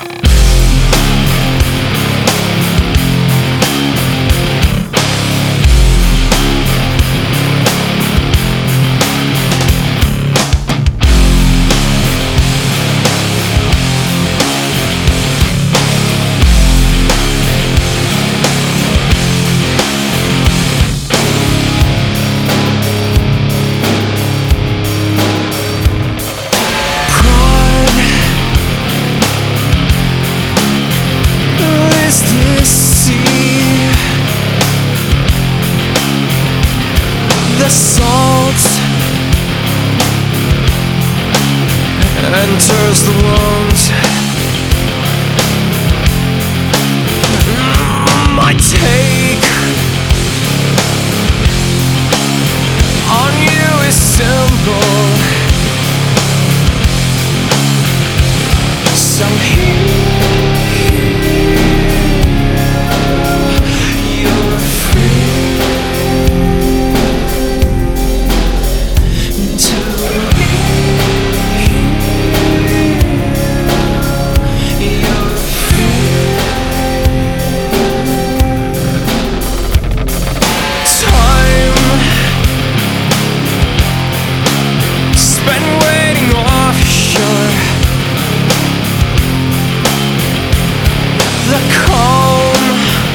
The salt enters the wounds. My take on you is simple. So here you're free to you're free. Time spent waiting offshore. The calm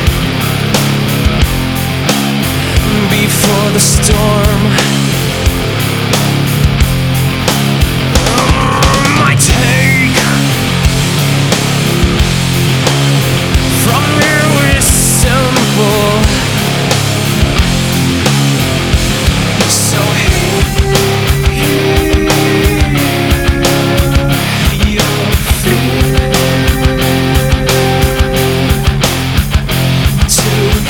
before the storm. My take from you is simple. So here you're free to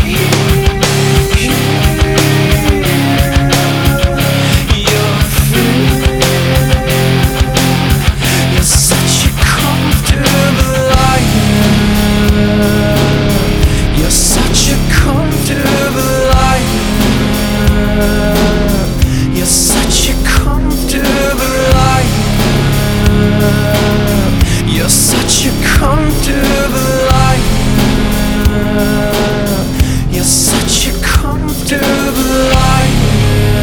you're free. You're such a comfortable liar. You're such a comfortable liar. You're such a comfortable liar. You're such a comfortable liar. You're such a comfortable liar.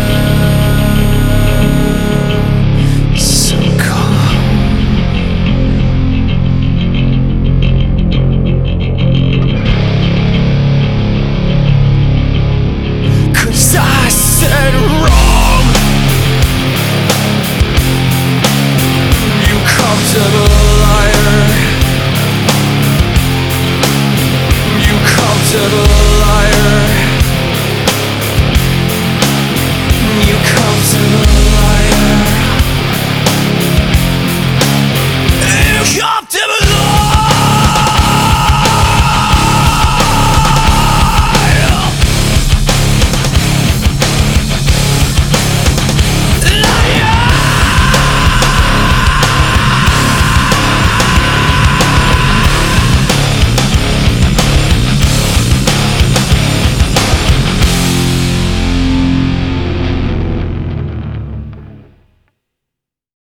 So calm. 'Cause I said wrong. You comfortable.